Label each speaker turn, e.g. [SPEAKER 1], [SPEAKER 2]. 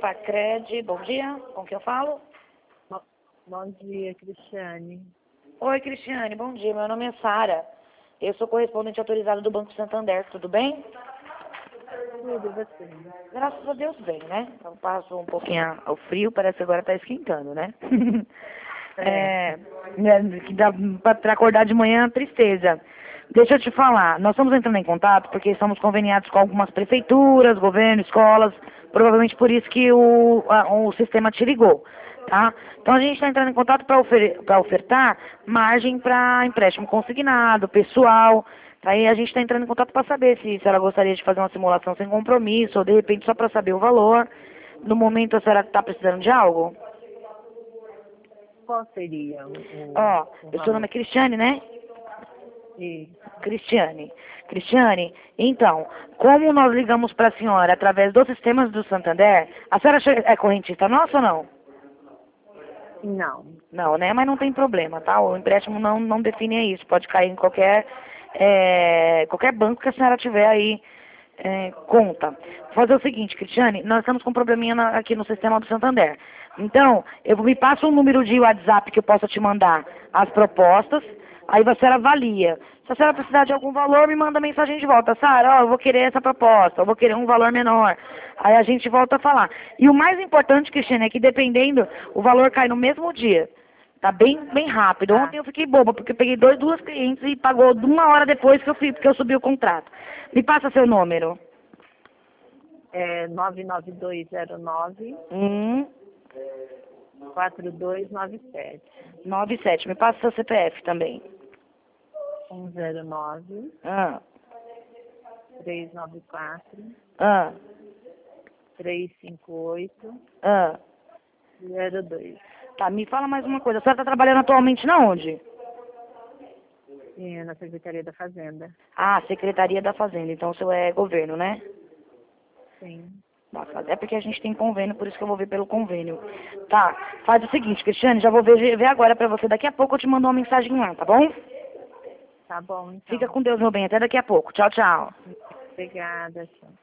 [SPEAKER 1] Facred, bom dia, com quem eu falo?
[SPEAKER 2] Bom dia, Cristiane.
[SPEAKER 1] Oi, Cristiane, bom dia, meu nome é Sara. Eu sou correspondente autorizada do Banco Santander, tudo bem?
[SPEAKER 2] Tudo, e você?
[SPEAKER 1] Graças a Deus bem, né? Eu passo um pouquinho ao frio, parece que agora tá esquentando, né? Que dá pra acordar de manhã, tristeza. Deixa eu te falar, nós estamos entrando em contato porque estamos conveniados com algumas prefeituras, governo, escolas, provavelmente por isso que o sistema te ligou, tá? Então a gente está entrando em contato para ofertar margem para empréstimo consignado, pessoal. Aí a gente está entrando em contato para saber se ela gostaria de fazer uma simulação sem compromisso ou de repente só para saber o valor. No momento a senhora está precisando de algo?
[SPEAKER 2] Qual seria
[SPEAKER 1] Ó,
[SPEAKER 2] o
[SPEAKER 1] seu nome
[SPEAKER 2] valor?
[SPEAKER 1] é Cristiane, né?
[SPEAKER 2] E
[SPEAKER 1] Cristiane. Cristiane, então, como nós ligamos para a senhora através dos sistemas do Santander, a senhora é correntista nossa ou não?
[SPEAKER 2] não.
[SPEAKER 1] Não, né? Mas não tem problema, tá? O empréstimo não define isso. Pode cair em qualquer banco que a senhora tiver aí conta. Vou fazer o seguinte, Cristiane, nós estamos com um probleminha aqui no sistema do Santander. Então, me passa um número de WhatsApp que eu possa te mandar as propostas, aí a senhora avalia. Se a senhora precisar de algum valor, me manda mensagem de volta. Sara, ó, eu vou querer essa proposta, eu vou querer um valor menor. Aí a gente volta a falar. E o mais importante, Cristiane, é que dependendo, o valor cai no mesmo dia. Tá bem rápido.
[SPEAKER 2] Tá.
[SPEAKER 1] Ontem eu fiquei boba, porque eu peguei duas clientes e pagou uma hora depois que porque eu subi o contrato. Me passa seu número.
[SPEAKER 2] É 99209 4297
[SPEAKER 1] 97. Me passa seu CPF também.
[SPEAKER 2] 109
[SPEAKER 1] Ah,
[SPEAKER 2] 394
[SPEAKER 1] ah,
[SPEAKER 2] 358
[SPEAKER 1] ah.
[SPEAKER 2] 02.
[SPEAKER 1] Tá, me fala mais uma coisa. A senhora tá trabalhando atualmente na onde?
[SPEAKER 2] E na Secretaria da Fazenda.
[SPEAKER 1] Ah, Secretaria da Fazenda. Então o seu é governo, né?
[SPEAKER 2] Sim.
[SPEAKER 1] Nossa, é porque a gente tem convênio, por isso que eu vou ver pelo convênio. Tá, faz o seguinte, Cristiane, já vou ver agora pra você. Daqui a pouco eu te mando uma mensagem lá, tá bom?
[SPEAKER 2] Tá bom, então.
[SPEAKER 1] Fica com Deus, meu bem. Até daqui a pouco. Tchau, tchau.
[SPEAKER 2] Obrigada, tchau.